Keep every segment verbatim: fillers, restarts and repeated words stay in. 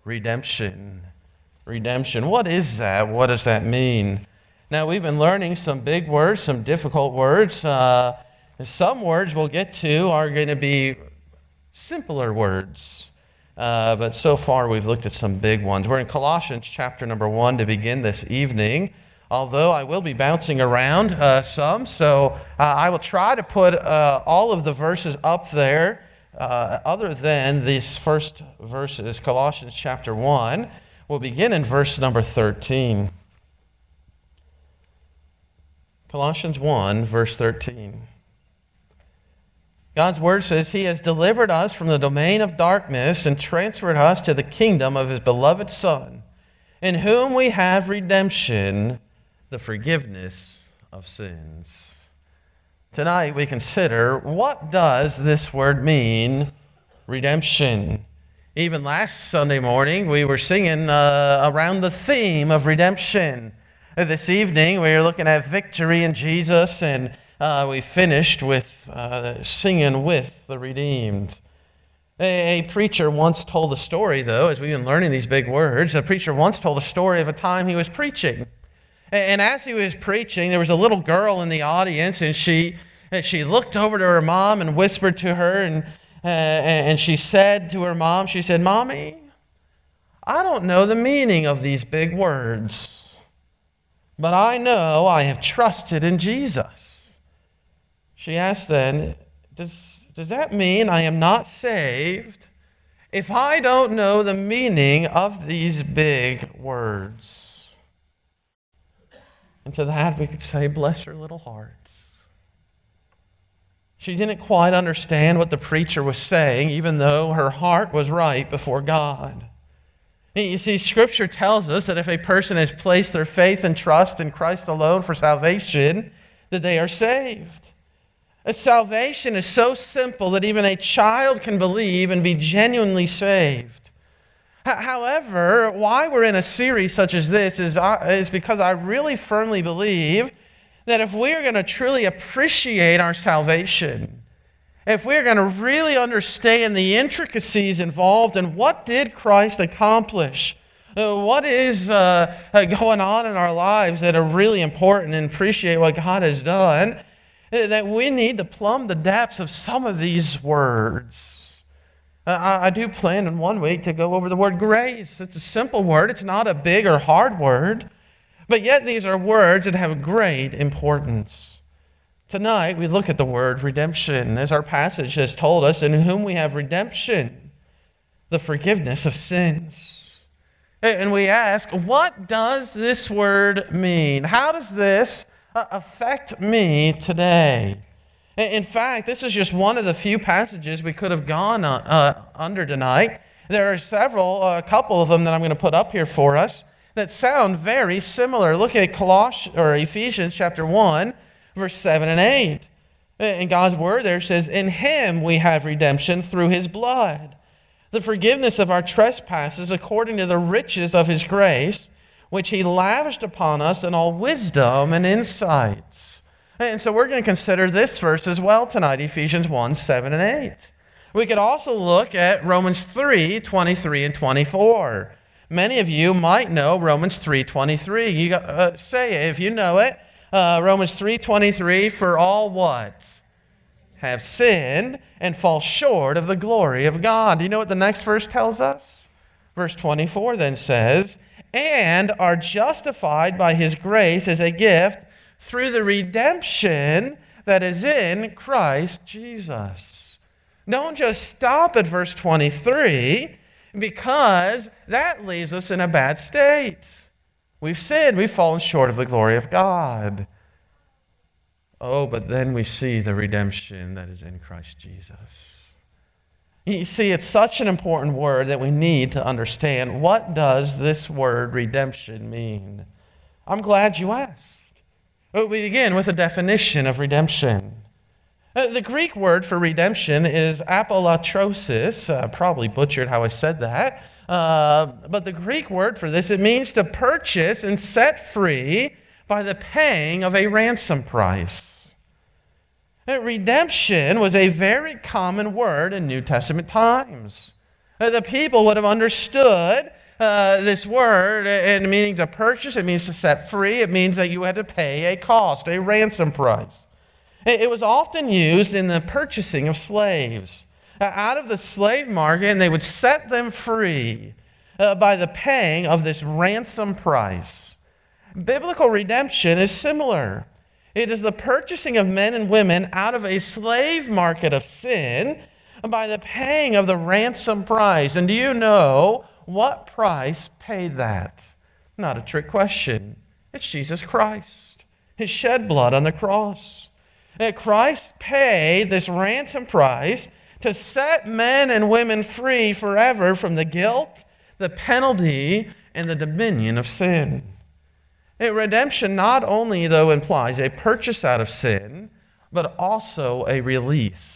Redemption. Redemption. What is that? What does that mean? Now, we've been learning some big words, some difficult words. Uh, some words we'll get to are going to be simpler words. Uh, but so far, we've looked at some big ones. We're in Colossians chapter number one to begin this evening, although I will be bouncing around uh, some. So uh, I will try to put uh, all of the verses up there uh, other than these first verses. Colossians chapter one. We'll begin in verse number thirteen. Colossians one, verse thirteen. God's word says, He has delivered us from the domain of darkness and transferred us to the kingdom of His beloved Son, in whom we have redemption, the forgiveness of sins. Tonight we consider, what does this word mean, redemption? Even last Sunday morning we were singing uh, around the theme of redemption. This evening we are looking at victory in Jesus, and Uh, we finished with uh, singing with the redeemed. A, a preacher once told a story, though, as we've been learning these big words. A preacher once told a story of a time he was preaching. And, and as he was preaching, there was a little girl in the audience, and she and she looked over to her mom and whispered to her, and, uh, and she said to her mom, she said, "Mommy, I don't know the meaning of these big words, but I know I have trusted in Jesus." She asked then, does, does that mean I am not saved if I don't know the meaning of these big words? And to that we could say, bless her little heart. She didn't quite understand what the preacher was saying, even though her heart was right before God. You see, Scripture tells us that if a person has placed their faith and trust in Christ alone for salvation, that they are saved. Salvation is so simple that even a child can believe and be genuinely saved. However, why we're in a series such as this is, is because I really firmly believe that if we are going to truly appreciate our salvation, if we're going to really understand the intricacies involved in what did Christ accomplish, what is uh, going on in our lives that are really important, and appreciate what God has done, that we need to plumb the depths of some of these words. I, I do plan in one week to go over the word grace. It's a simple word. It's not a big or hard word. But yet these are words that have great importance. Tonight we look at the word redemption, as our passage has told us, in whom we have redemption, the forgiveness of sins. And we ask, what does this word mean? How does this affect me today? In fact, this is just one of the few passages we could have gone uh, under tonight. There are several, a couple of them that I'm going to put up here for us that sound very similar. Look at Colossians or Ephesians chapter one, verse seven and eight. In God's word there says, "In Him we have redemption through His blood, the forgiveness of our trespasses according to the riches of His grace, which He lavished upon us in all wisdom and insights." And so we're going to consider this verse as well tonight, Ephesians one, seven and eight. We could also look at Romans three, twenty-three and twenty-four. Many of you might know Romans three, twenty-three. You uh, say it if you know it. Uh, Romans three, twenty-three, "For all what? Have sinned and fall short of the glory of God." Do you know what the next verse tells us? Verse twenty-four then says, "And are justified by His grace as a gift through the redemption that is in Christ Jesus." Don't just stop at verse twenty-three, because that leaves us in a bad state. We've sinned, we've fallen short of the glory of God. Oh, but then we see the redemption that is in Christ Jesus. You see, it's such an important word that we need to understand. What does this word redemption mean? I'm glad you asked. We begin with a definition of redemption. The Greek word for redemption is apolatrosis. I probably butchered how I said that. Uh, but the Greek word for this, it means to purchase and set free by the paying of a ransom price. Redemption was a very common word in New Testament times. The people would have understood uh, this word, and meaning to purchase, it means to set free. It means that you had to pay a cost, a ransom price. It was often used in the purchasing of slaves uh, out of the slave market, and they would set them free uh, by the paying of this ransom price. Biblical redemption is similar. It is the purchasing of men and women out of a slave market of sin by the paying of the ransom price. And do you know what price paid that? Not a trick question. It's Jesus Christ. His shed blood on the cross. That Christ paid this ransom price to set men and women free forever from the guilt, the penalty, and the dominion of sin. And redemption not only, though, implies a purchase out of sin, but also a release.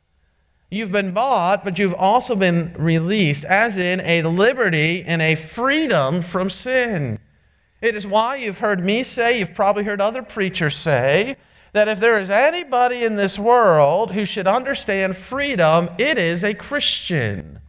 You've been bought, but you've also been released, as in a liberty and a freedom from sin. It is why you've heard me say, you've probably heard other preachers say, that if there is anybody in this world who should understand freedom, it is a Christian.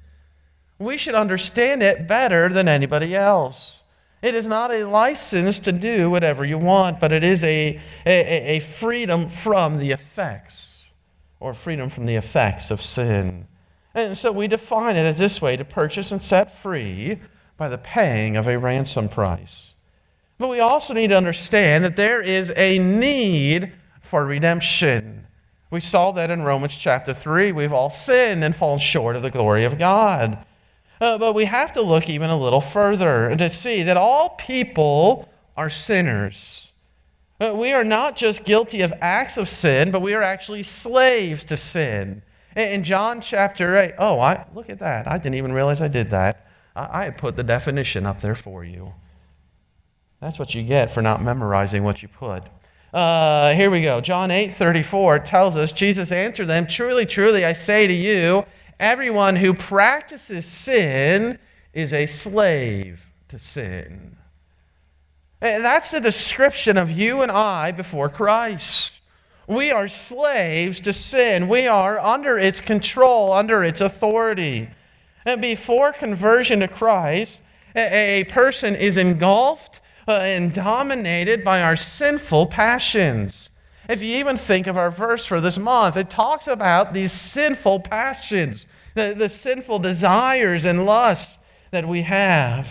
We should understand it better than anybody else. It is not a license to do whatever you want, but it is a, a, a freedom from the effects. Or freedom from the effects of sin. And so we define it as this way: to purchase and set free by the paying of a ransom price. But we also need to understand that there is a need for redemption. We saw that in Romans chapter three. We've all sinned and fallen short of the glory of God. Uh, but we have to look even a little further and to see that all people are sinners. We are not just guilty of acts of sin, but we are actually slaves to sin. In John chapter eight, oh, I, look at that. I didn't even realize I did that. I, I had put the definition up there for you. That's what you get for not memorizing what you put. Uh, here we go. John eight thirty-four tells us, Jesus answered them, "Truly, truly, I say to you, everyone who practices sin is a slave to sin." And that's the description of you and I before Christ. We are slaves to sin. We are under its control, under its authority. And before conversion to Christ, a person is engulfed and dominated by our sinful passions. If you even think of our verse for this month, it talks about these sinful passions, the, the sinful desires and lusts that we have.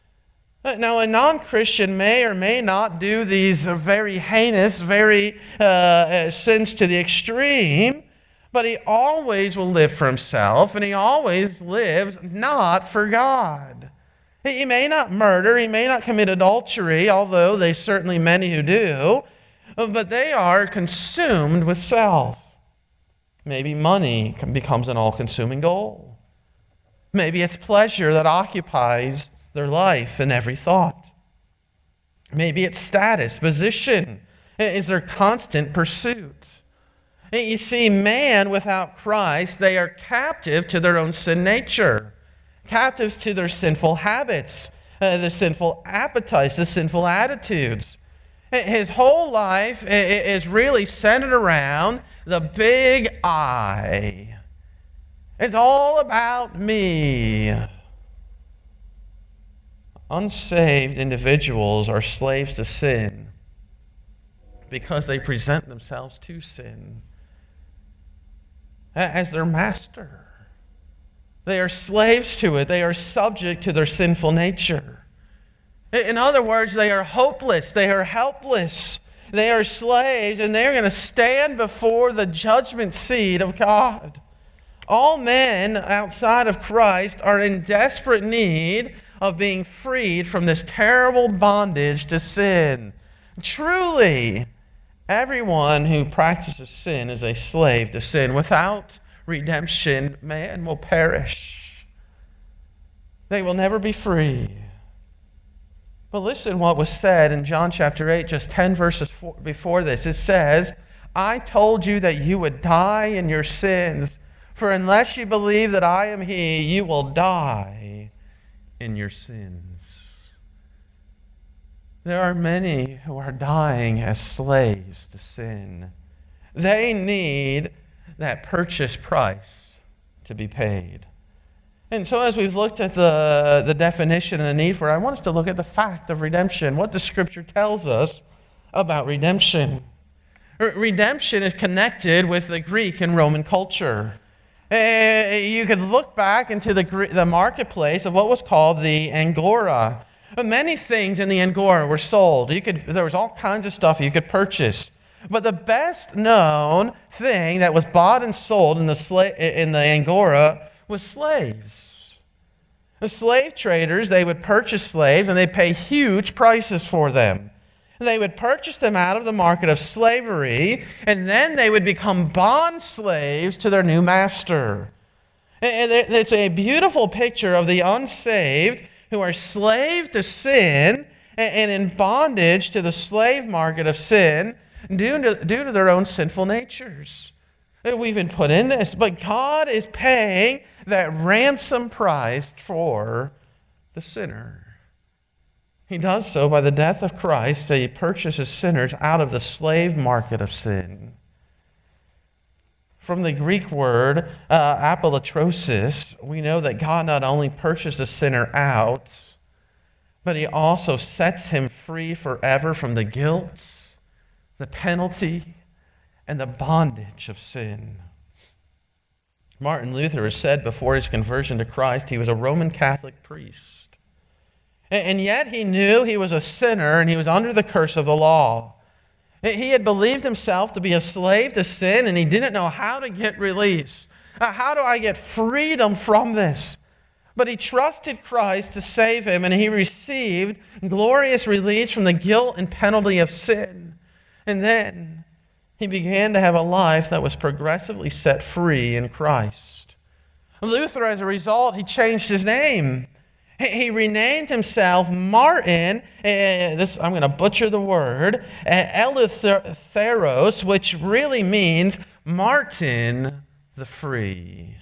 Now, a non-Christian may or may not do these very heinous, very uh, sins to the extreme, but he always will live for himself, and he always lives not for God. He may not murder, he may not commit adultery, although there's certainly many who do, but they are consumed with self. Maybe money becomes an all-consuming goal. Maybe it's pleasure that occupies their life and every thought. Maybe it's status, position is their constant pursuit. And you see, man without Christ, they are captive to their own sin nature, captives to their sinful habits, uh, the sinful appetites, the sinful attitudes. His whole life is really centered around the big I. It's all about me. Unsaved individuals are slaves to sin because they present themselves to sin as their master. They are slaves to it. They are subject to their sinful nature. In other words, they are hopeless. They are helpless. They are slaves, and they are going to stand before the judgment seat of God. All men outside of Christ are in desperate need of being freed from this terrible bondage to sin. Truly, everyone who practices sin is a slave to sin. Without redemption, man will perish. They will never be free. But listen what was said in John chapter eight, just ten verses before this. It says, "I told you that you would die in your sins, for unless you believe that I am He, you will die in your sins." There are many who are dying as slaves to sin. They need that purchase price to be paid. And so as we've looked at the, the definition and the need for it, I want us to look at the fact of redemption, what the Scripture tells us about redemption. Redemption is connected with the Greek and Roman culture. You could look back into the, the marketplace of what was called the Agora. Many things in the Agora were sold. You could, there was all kinds of stuff you could purchase. But the best known thing that was bought and sold in the, sla- in the Agora was slaves. The slave traders, they would purchase slaves and they'd pay huge prices for them. They would purchase them out of the market of slavery, and then they would become bond slaves to their new master. And it's a beautiful picture of the unsaved who are slave to sin and in bondage to the slave market of sin due to, due to their own sinful natures. We've been put in this, but God is paying that ransom price for the sinner. He does so by the death of Christ. He purchases sinners out of the slave market of sin. From the Greek word uh, apolutrosis, we know that God not only purchased the sinner out, but he also sets him free forever from the guilt, the penalty, and the bondage of sin. Martin Luther has said before his conversion to Christ, he was a Roman Catholic priest. And yet he knew he was a sinner and he was under the curse of the law. He had believed himself to be a slave to sin, and he didn't know how to get release. How do I get freedom from this? But he trusted Christ to save him, and he received glorious release from the guilt and penalty of sin. And then he began to have a life that was progressively set free in Christ. Luther, as a result, he changed his name. He renamed himself Martin, uh, this, I'm going to butcher the word, uh, Eleutheros, which really means Martin the Free.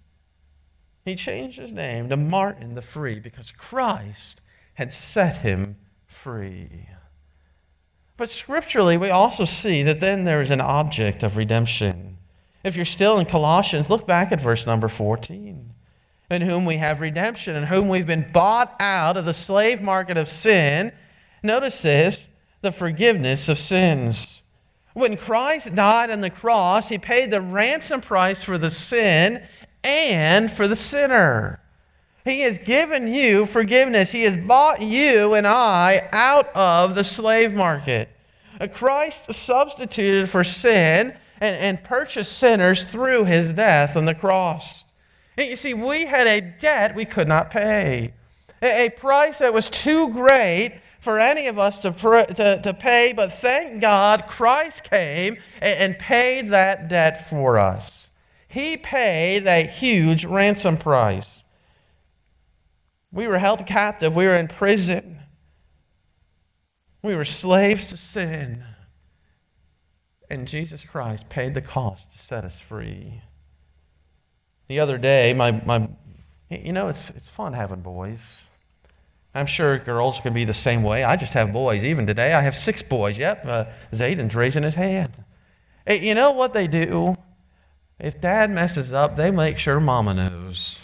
He changed his name to Martin the Free because Christ had set him free. But scripturally, we also see that then there is an object of redemption. If you're still in Colossians, look back at verse number fourteen. In whom we have redemption, in whom we've been bought out of the slave market of sin. Notice this, the forgiveness of sins. When Christ died on the cross, he paid the ransom price for the sin and for the sinner. He has given you forgiveness. He has bought you and I out of the slave market. Christ substituted for sin and, and purchased sinners through his death on the cross. You see, we had a debt we could not pay, a price that was too great for any of us to, to, to pay, but thank God Christ came and paid that debt for us. He paid that huge ransom price. We were held captive. We were in prison. We were slaves to sin. And Jesus Christ paid the cost to set us free. The other day, my, my you know, it's it's fun having boys. I'm sure girls can be the same way. I just have boys. Even today, I have six boys. Yep, uh, Zayden's raising his hand. Hey, you know what they do? If Dad messes up, they make sure Mama knows.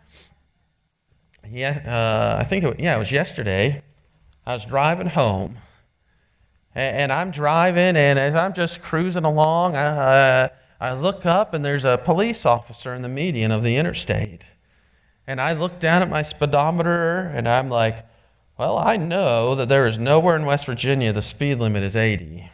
Yeah, uh, I think it, yeah, it was yesterday. I was driving home, and, and I'm driving, and as I'm just cruising along, I. Uh, I look up, and there's a police officer in the median of the interstate. And I look down at my speedometer, and I'm like, well, I know that there is nowhere in West Virginia the speed limit is eighty.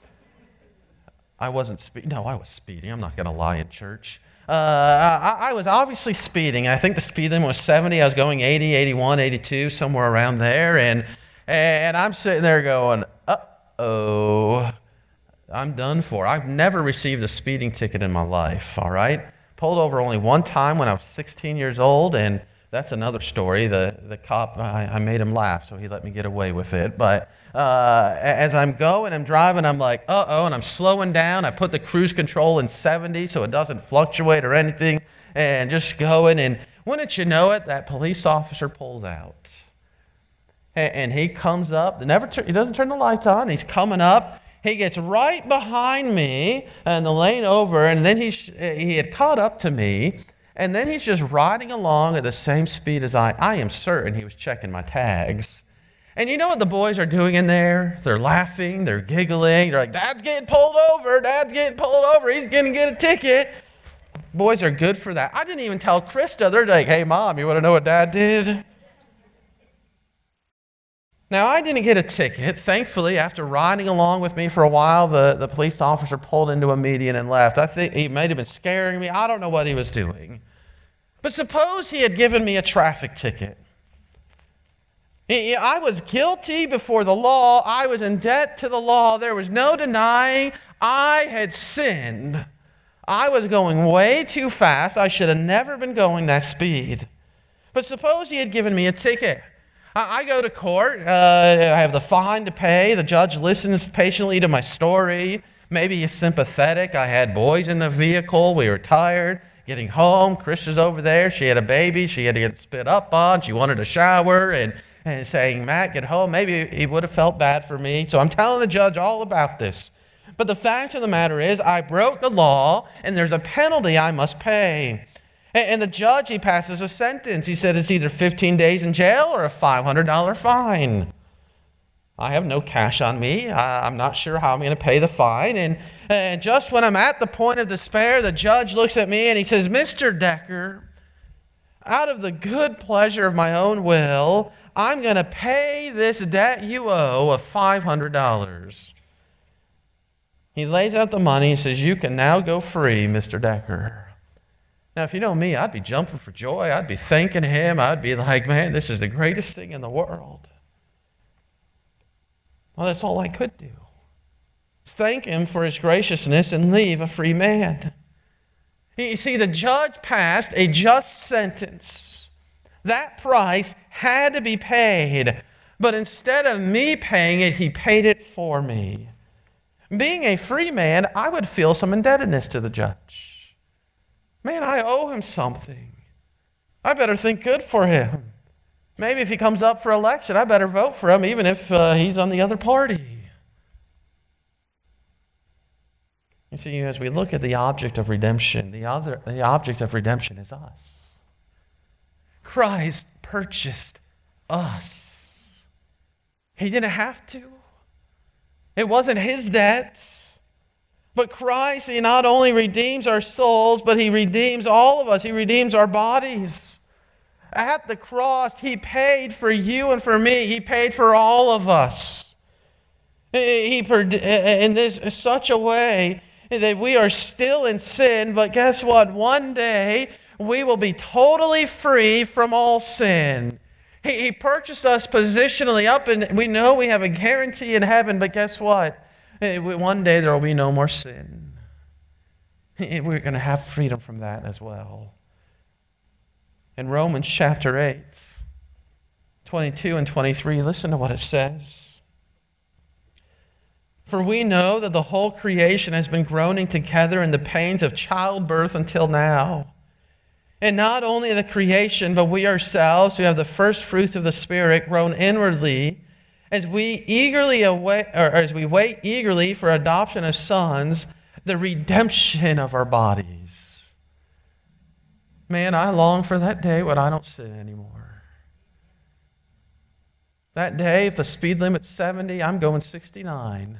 I wasn't speeding. No, I was speeding. I'm not going to lie in church. Uh, I, I was obviously speeding. I think the speed limit was seventy. I was going eighty, eighty-one, eighty-two, somewhere around there. And, and I'm sitting there going, uh-oh. I'm done for. I've never received a speeding ticket in my life, all right? Pulled over only one time when I was sixteen years old, and that's another story. The the cop, I, I made him laugh, so he let me get away with it. But uh, as I'm going, I'm driving, I'm like, uh-oh, and I'm slowing down. I put the cruise control in seventy so it doesn't fluctuate or anything, and just going, and wouldn't you know it, that police officer pulls out. And, and he comes up, never tur- he doesn't turn the lights on, he's coming up. He gets right behind me in the lane over, and then he sh- he had caught up to me, And then he's just riding along at the same speed as I. I am certain he was checking my tags. And you know what the boys are doing in there? They're laughing, they're giggling. They're like, Dad's getting pulled over, Dad's getting pulled over, he's going to get a ticket. Boys are good for that. I didn't even tell Krista. They're like, hey, Mom, you want to know what Dad did? Now, I didn't get a ticket. Thankfully, after riding along with me for a while, the, the police officer pulled into a median and left. I think he might have been scaring me. I don't know what he was doing. But suppose he had given me a traffic ticket. I was guilty before the law. I was in debt to the law. There was no denying I had sinned. I was going way too fast. I should have never been going that speed. But suppose he had given me a ticket. I go to court. Uh, I have the fine to pay. The judge listens patiently to my story. Maybe he's sympathetic. I had boys in the vehicle. We were tired. Getting home, Krista's over there. She had a baby. She had to get spit up on. She wanted a shower. And, and saying, Matt, get home. Maybe he would have felt bad for me. So I'm telling the judge all about this. But the fact of the matter is, I broke the law, and there's a penalty I must pay. And the judge, he passes a sentence. He said it's either fifteen days in jail or a five hundred dollars fine. I have no cash on me. I'm not sure how I'm going to pay the fine. And, and just when I'm at the point of despair, the judge looks at me and he says, Mister Decker, out of the good pleasure of my own will, I'm going to pay this debt you owe of five hundred dollars. He lays out the money and says, you can now go free, Mister Decker. Now, if you know me, I'd be jumping for joy. I'd be thanking him. I'd be like, man, this is the greatest thing in the world. Well, that's all I could do. Thank him for his graciousness and leave a free man. You see, the judge passed a just sentence. That price had to be paid. But instead of me paying it, he paid it for me. Being a free man, I would feel some indebtedness to the judge. Man, I owe him something. I better think good for him. Maybe if he comes up for election, I better vote for him, even if uh, he's on the other party. You see, as we look at the object of redemption, the, other, the object of redemption is us. Christ purchased us. He didn't have to. It wasn't his debt. But Christ, he not only redeems our souls, but he redeems all of us. He redeems our bodies. At the cross, he paid for you and for me. He paid for all of us. He in this such a way that we are still in sin, but guess what? One day we will be totally free from all sin. He, he purchased us positionally up, and we know we have a guarantee in heaven, but guess what? One day there will be no more sin. We're going to have freedom from that as well. In Romans chapter eight, twenty-two and twenty-three, listen to what it says. For we know that the whole creation has been groaning together in the pains of childbirth until now. And not only the creation, but we ourselves who have the first fruits of the Spirit groan inwardly as we eagerly await, or as we wait eagerly for adoption as sons, the redemption of our bodies. Man, I long for that day when I don't sin anymore. That day, if the speed limit's seventy, I'm going sixty-nine.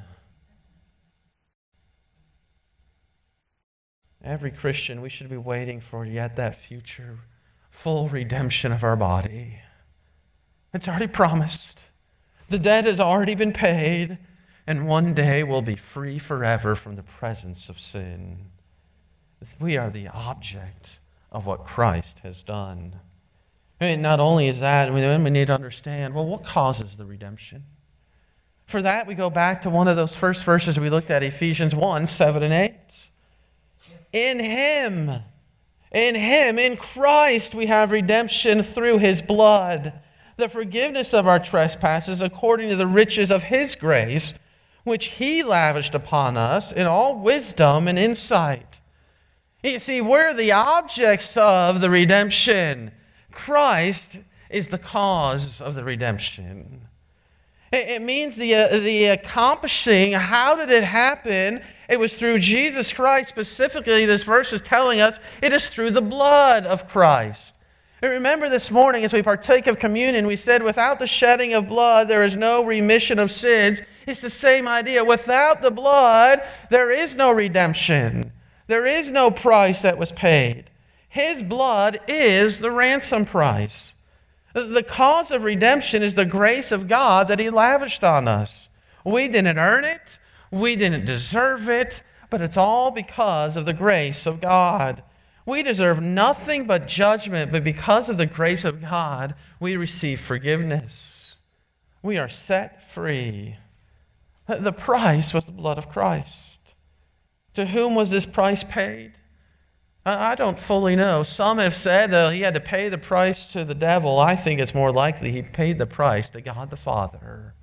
Every Christian, we should be waiting for yet that future full redemption of our body. It's already promised. The debt has already been paid, and one day we'll be free forever from the presence of sin. We are the object of what Christ has done. And not only is that, then we need to understand, well, what causes the redemption? For that, we go back to one of those first verses we looked at, Ephesians one, seven and eight. In Him, in Him, in Christ, we have redemption through His blood, the forgiveness of our trespasses according to the riches of His grace, which He lavished upon us in all wisdom and insight. You see, we're the objects of the redemption. Christ is the cause of the redemption. It means the, uh, the accomplishing. How did it happen? It was through Jesus Christ. Specifically, this verse is telling us it is through the blood of Christ. And remember this morning as we partake of communion, we said without the shedding of blood, there is no remission of sins. It's the same idea. Without the blood, there is no redemption. There is no price that was paid. His blood is the ransom price. The cause of redemption is the grace of God that He lavished on us. We didn't earn it. We didn't deserve it. But it's all because of the grace of God. We deserve nothing but judgment, but because of the grace of God, we receive forgiveness. We are set free. The price was the blood of Christ. To whom was this price paid? I don't fully know. Some have said that He had to pay the price to the devil. I think it's more likely He paid the price to God the Father,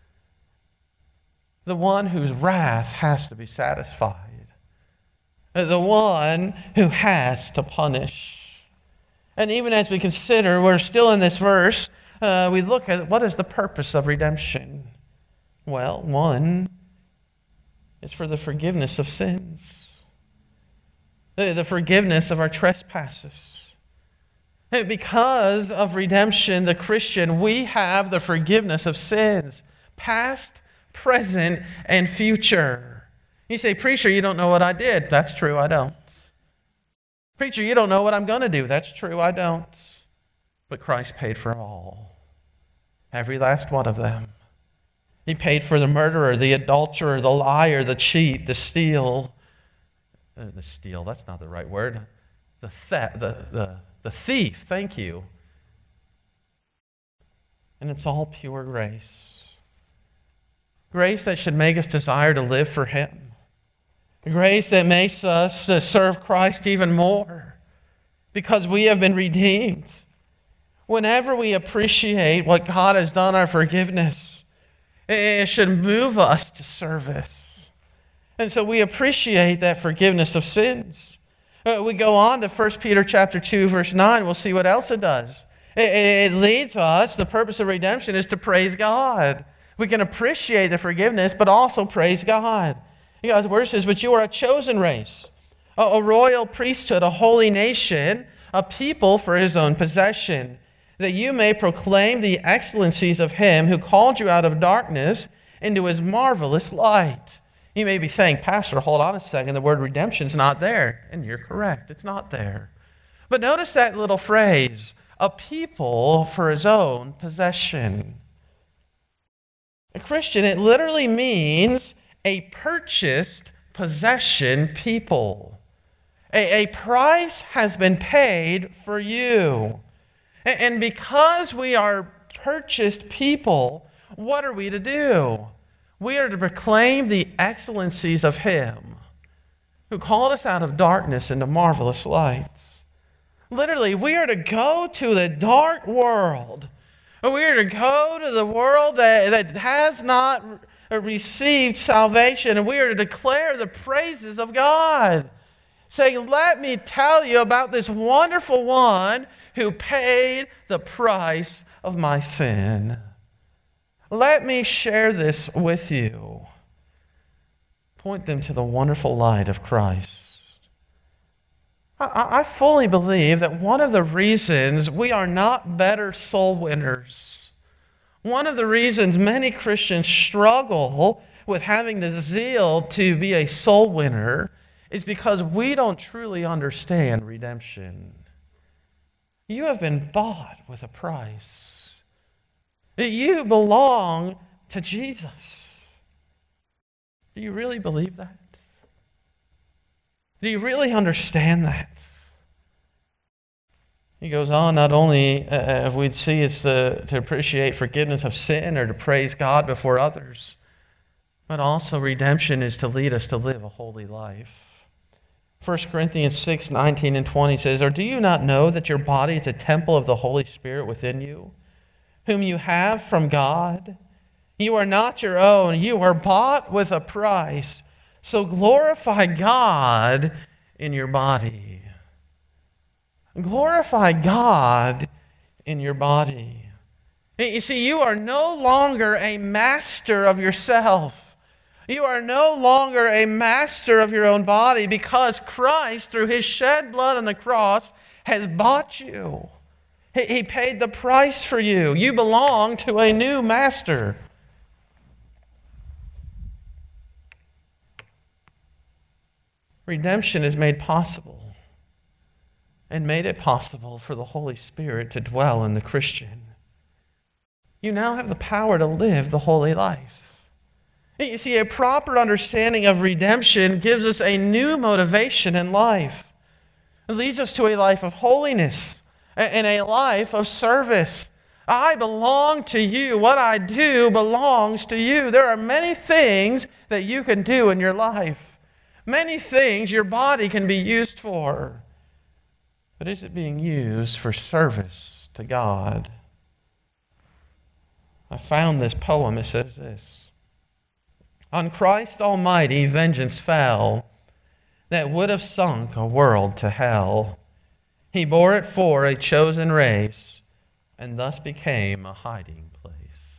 the one whose wrath has to be satisfied. The one who has to punish. And even as we consider, we're still in this verse, uh, we look at what is the purpose of redemption. Well, one is for the forgiveness of sins, the forgiveness of our trespasses. Because of redemption, the Christian, we have the forgiveness of sins, past, present, and future. You say, preacher, you don't know what I did. That's true, I don't. Preacher, you don't know what I'm going to do. That's true, I don't. But Christ paid for all. Every last one of them. He paid for the murderer, the adulterer, the liar, the cheat, the steal. Uh, the steal, that's not the right word. The, th- the, the, the thief, thank you. And it's all pure grace. Grace that should make us desire to live for Him. Grace that makes us uh, serve Christ even more because we have been redeemed. Whenever we appreciate what God has done, our forgiveness, it should move us to service. And so we appreciate that forgiveness of sins. Uh, we go on to First Peter chapter two, verse nine. We'll see what else it does. It, it leads us, the purpose of redemption is to praise God. We can appreciate the forgiveness, but also praise God. God's word says, but you are a chosen race, a, a royal priesthood, a holy nation, a people for His own possession, that you may proclaim the excellencies of Him who called you out of darkness into His marvelous light. You may be saying, Pastor, hold on a second, the word redemption's not there. And you're correct, it's not there. But notice that little phrase, a people for His own possession. A Christian, it literally means a purchased possession people. A, a price has been paid for you. And, and because we are purchased people, what are we to do? We are to proclaim the excellencies of Him who called us out of darkness into marvelous lights. Literally, we are to go to the dark world. We are to go to the world that, that has not received salvation, and we are to declare the praises of God, saying, let me tell you about this wonderful one who paid the price of my sin. Let me share this with you. Point them to the wonderful light of Christ. I, I fully believe that one of the reasons we are not better soul winners, one of the reasons many Christians struggle with having the zeal to be a soul winner is because we don't truly understand redemption. You have been bought with a price. You belong to Jesus. Do you really believe that? Do you really understand that? He goes on, not only uh, if we'd see it's the, to appreciate forgiveness of sin or to praise God before others, but also redemption is to lead us to live a holy life. First Corinthians six, nineteen and twenty says, or do you not know that your body is a temple of the Holy Spirit within you, whom you have from God? You are not your own. You are bought with a price. So glorify God in your body. Glorify God in your body. You see, you are no longer a master of yourself. You are no longer a master of your own body because Christ, through his shed blood on the cross, has bought you. He, he paid the price for you. You belong to a new master. Redemption is made possible, and made it possible for the Holy Spirit to dwell in the Christian. You now have the power to live the holy life. You see, a proper understanding of redemption gives us a new motivation in life. It leads us to a life of holiness and a life of service. I belong to you. What I do belongs to you. There are many things that you can do in your life. Many things your body can be used for. But is it being used for service to God? I found this poem. It says this. On Christ Almighty vengeance fell, that would have sunk a world to hell. He bore it for a chosen race, and thus became a hiding place.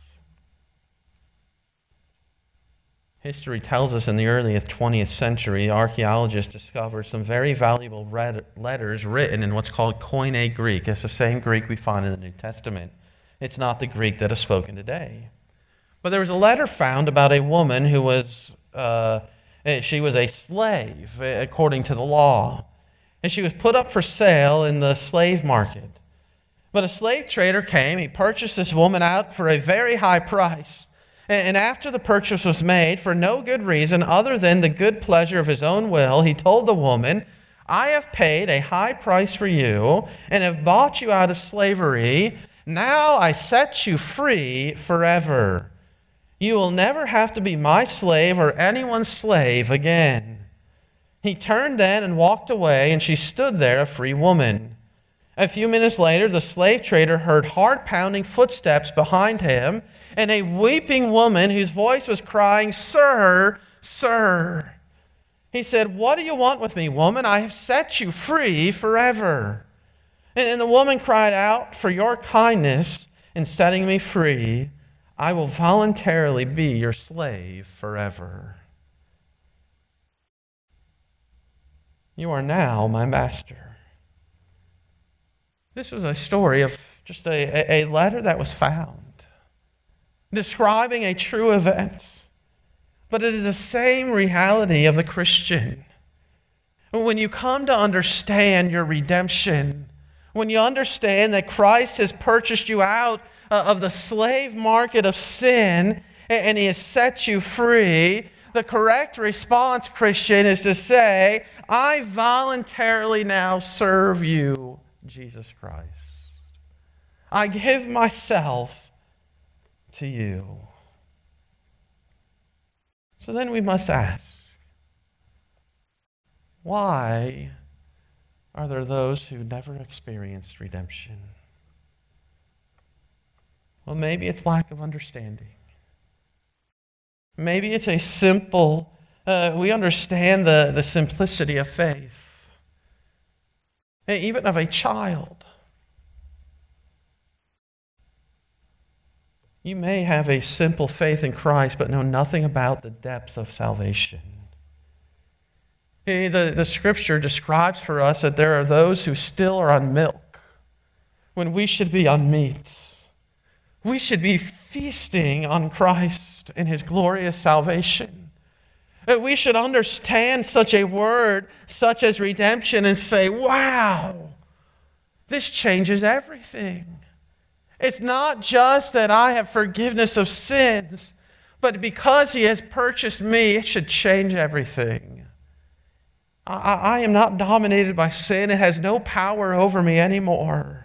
History tells us in the early twentieth century, archaeologists discovered some very valuable red letters written in what's called Koine Greek. It's the same Greek we find in the New Testament. It's not the Greek that is spoken today. But there was a letter found about a woman who was, uh, she was a slave according to the law. And she was put up for sale in the slave market. But a slave trader came, he purchased this woman out for a very high price. And after the purchase was made, for no good reason other than the good pleasure of his own will, he told the woman, I have paid a high price for you and have bought you out of slavery. Now I set you free forever. You will never have to be my slave or anyone's slave again. He turned then and walked away, and she stood there a free woman. A few minutes later, the slave trader heard hard-pounding footsteps behind him, and a weeping woman whose voice was crying, Sir, sir. He said, What do you want with me, woman? I have set you free forever. And the woman cried out, For your kindness in setting me free, I will voluntarily be your slave forever. You are now my master. This was a story of just a, a letter that was found, describing a true event. But it is the same reality of the Christian. When you come to understand your redemption, when you understand that Christ has purchased you out of the slave market of sin and he has set you free, the correct response, Christian, is to say, I voluntarily now serve you, Jesus Christ. I give myself to you. So then we must ask, why are there those who never experienced redemption? Well, maybe it's lack of understanding. Maybe it's a simple, uh, we understand the, the simplicity of faith, even of a child. You may have a simple faith in Christ, but know nothing about the depth of salvation. The, the Scripture describes for us that there are those who still are on milk when we should be on meat. We should be feasting on Christ and his glorious salvation. We should understand such a word, such as redemption, and say, wow, this changes everything. It's not just that I have forgiveness of sins, but because he has purchased me, it should change everything. I, I am not dominated by sin. It has no power over me anymore.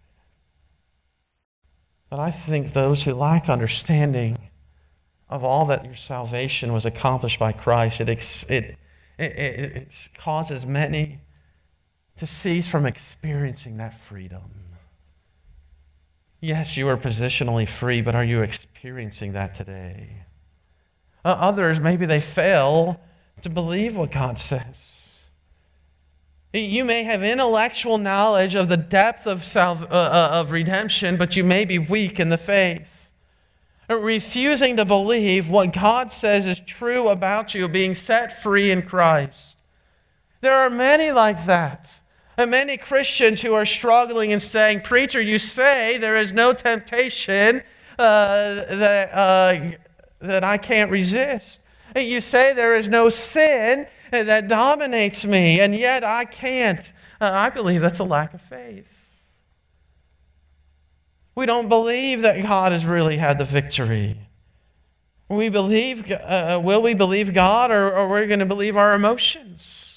But I think those who lack understanding of all that your salvation was accomplished by Christ, it, it, it, it, it causes many to cease from experiencing that freedom. Yes, you are positionally free, but are you experiencing that today? Uh, others, maybe they fail to believe what God says. You may have intellectual knowledge of the depth of, salve, uh, of redemption, but you may be weak in the faith. refusing to believe what God says is true about you, being set free in Christ. There are many like that. And many Christians who are struggling and saying, "Preacher, you say there is no temptation uh, that, uh, that I can't resist. You say there is no sin that dominates me, and yet I can't." Uh, I believe that's a lack of faith. We don't believe that God has really had the victory. We believe, uh, will we believe God, or, or are we going to believe our emotions?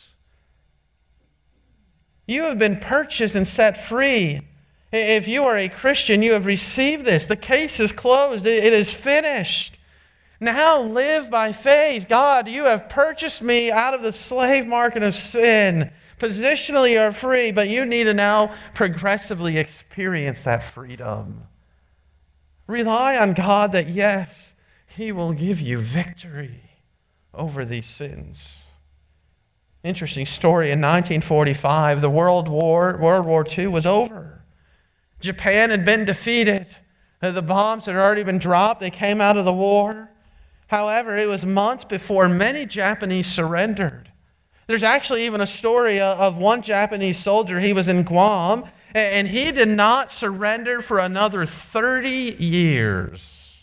You have been purchased and set free. If you are a Christian, you have received this. The case is closed. It is finished. Now live by faith. God, you have purchased me out of the slave market of sin. Positionally, you are free, but you need to now progressively experience that freedom. Rely on God that, yes, He will give you victory over these sins. Interesting story. In nineteen forty-five, the World War, World War Two was over. Japan had been defeated. The bombs had already been dropped. They came out of the war. However, it was months before many Japanese surrendered. There's actually even a story of one Japanese soldier. He was in Guam, and he did not surrender for another thirty years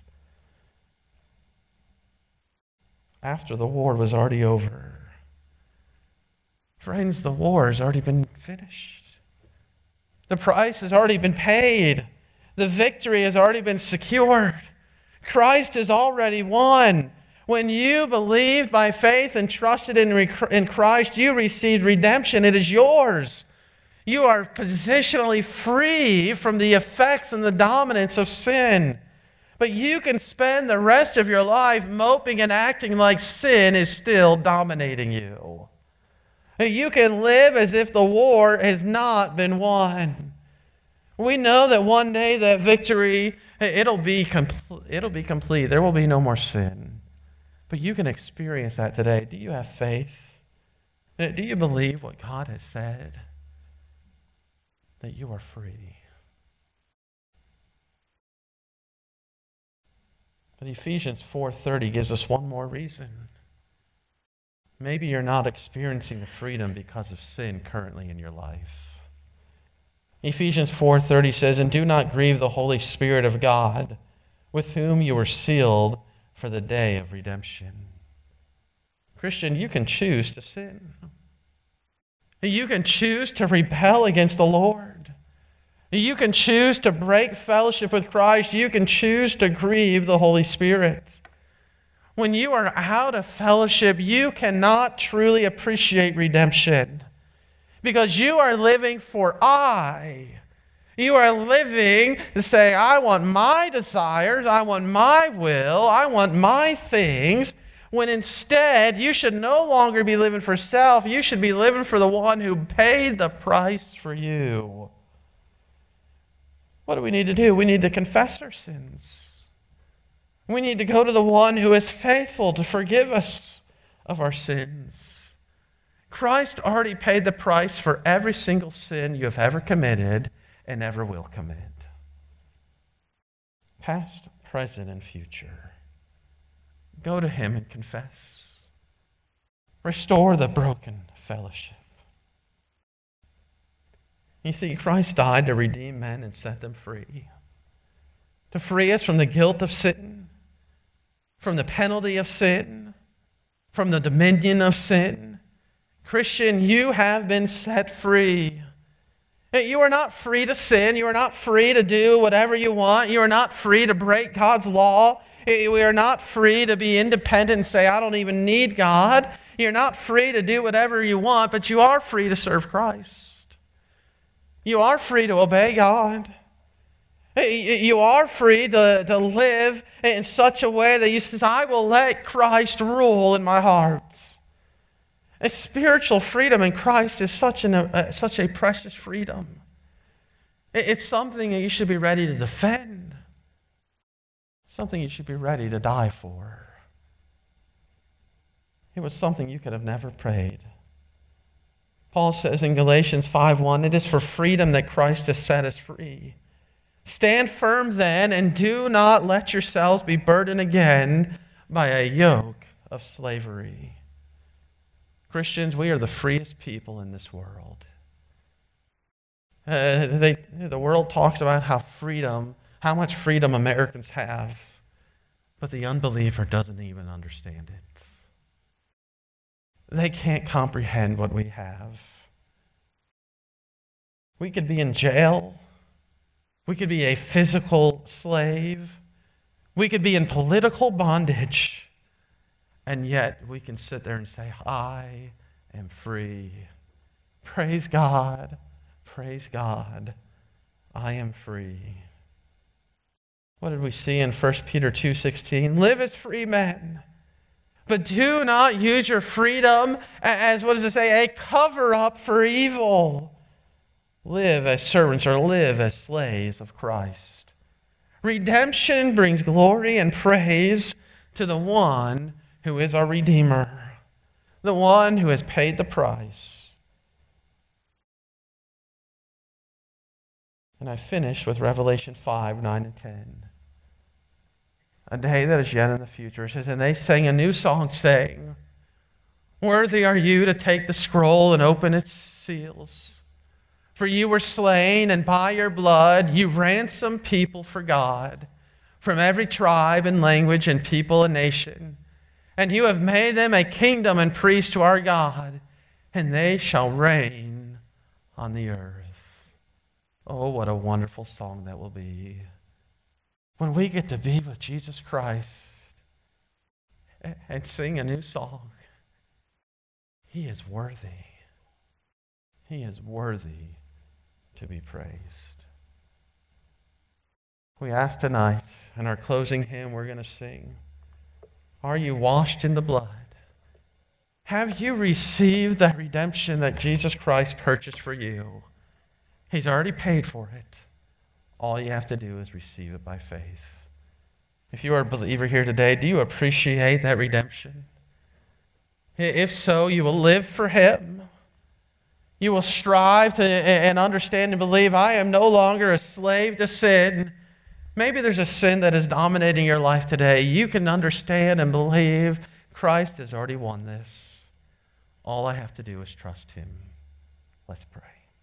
after the war was already over. Friends, the war has already been finished. The price has already been paid. The victory has already been secured. Christ has already won. When you believed by faith and trusted in, in Christ, you received redemption. It is yours. You are positionally free from the effects and the dominance of sin. But you can spend the rest of your life moping and acting like sin is still dominating you. You can live as if the war has not been won. We know that one day that victory, it'll be, compl- it'll be complete. There will be no more sin. But you can experience that today. Do you have faith? Do you believe what God has said? That you are free. But Ephesians four thirty gives us one more reason. Maybe you're not experiencing the freedom because of sin currently in your life. Ephesians four thirty says, "And do not grieve the Holy Spirit of God, with whom you were sealed for the day of redemption." Christian, you can choose to sin. You can choose to rebel against the Lord. You can choose to break fellowship with Christ. You can choose to grieve the Holy Spirit. When you are out of fellowship, you cannot truly appreciate redemption because you are living for I. You are living to say, I want my desires, I want my will, I want my things, when instead you should no longer be living for self. You should be living for the one who paid the price for you. What do we need to do? We need to confess our sins. We need to go to the one who is faithful to forgive us of our sins. Christ already paid the price for every single sin you have ever committed and ever will commit. Past, present, and future. Go to Him and confess. Restore the broken fellowship. You see, Christ died to redeem men and set them free. To free us from the guilt of sin, from the penalty of sin, from the dominion of sin. Christian, you have been set free. You are not free to sin. You are not free to do whatever you want. You are not free to break God's law. We are not free to be independent and say, I don't even need God. You're not free to do whatever you want, but you are free to serve Christ. You are free to obey God. You are free to, to live in such a way that you say, I will let Christ rule in my heart. A spiritual freedom in Christ is such, an, uh, such a precious freedom. It's something that you should be ready to defend. Something you should be ready to die for. It was something you could have never prayed. Paul says in Galatians five one, it is for freedom that Christ has set us free. Stand firm then, and do not let yourselves be burdened again by a yoke of slavery. Christians, we are the freest people in this world. Uh, they, the world talks about how freedom, how much freedom Americans have, but the unbeliever doesn't even understand it. They can't comprehend what we have. We could be in jail. We could be a physical slave. We could be in political bondage. And yet we can sit there and say, I am free. Praise God. Praise God. I am free. What did we see in First Peter two sixteen? Live as free men, but do not use your freedom as, what does it say, a cover-up for evil. Live as servants or live as slaves of Christ. Redemption brings glory and praise to the one who is our Redeemer, the one who has paid the price. And I finish with Revelation five, nine, and ten. A day that is yet in the future. It says, and they sang a new song saying, worthy are you to take the scroll and open its seals. For you were slain, and by your blood you ransomed people for God from every tribe and language and people and nation. And you have made them a kingdom and priests to our God, and they shall reign on the earth. Oh, what a wonderful song that will be when we get to be with Jesus Christ and sing a new song. He is worthy. He is worthy to be praised. We ask tonight, in our closing hymn we're going to sing, are you washed in the blood? Have you received the redemption that Jesus Christ purchased for you? He's already paid for it. All you have to do is receive it by faith. If you are a believer here today, do you appreciate that redemption? If so, you will live for Him. You will strive to and understand and believe, I am no longer a slave to sin. Maybe there's a sin that is dominating your life today. You can understand and believe Christ has already won this. All I have to do is trust Him. Let's pray.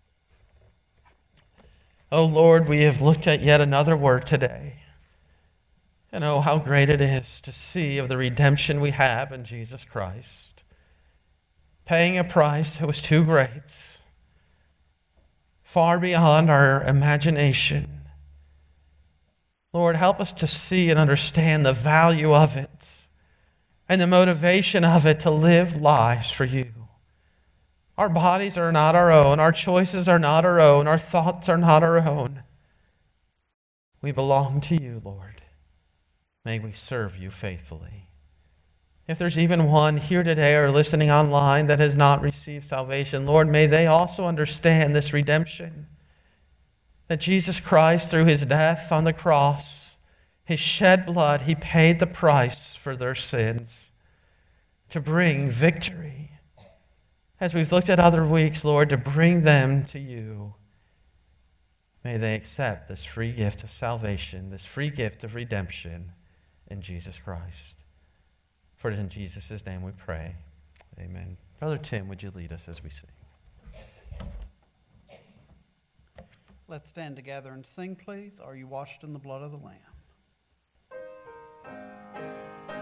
Oh Lord, we have looked at yet another word today. And oh, how great it is to see of the redemption we have in Jesus Christ. Paying a price that was too great, far beyond our imagination. Lord, help us to see and understand the value of it and the motivation of it to live lives for you. Our bodies are not our own. Our choices are not our own. Our thoughts are not our own. We belong to you, Lord. May we serve you faithfully. If there's even one here today or listening online that has not received salvation, Lord, may they also understand this redemption. That Jesus Christ, through His death on the cross, His shed blood, He paid the price for their sins to bring victory. As we've looked at other weeks, Lord, to bring them to you. May they accept this free gift of salvation, this free gift of redemption in Jesus Christ. For it is in Jesus' name we pray. Amen. Brother Tim, would you lead us as we sing? Let's stand together and sing, please. Are you washed in the blood of the Lamb?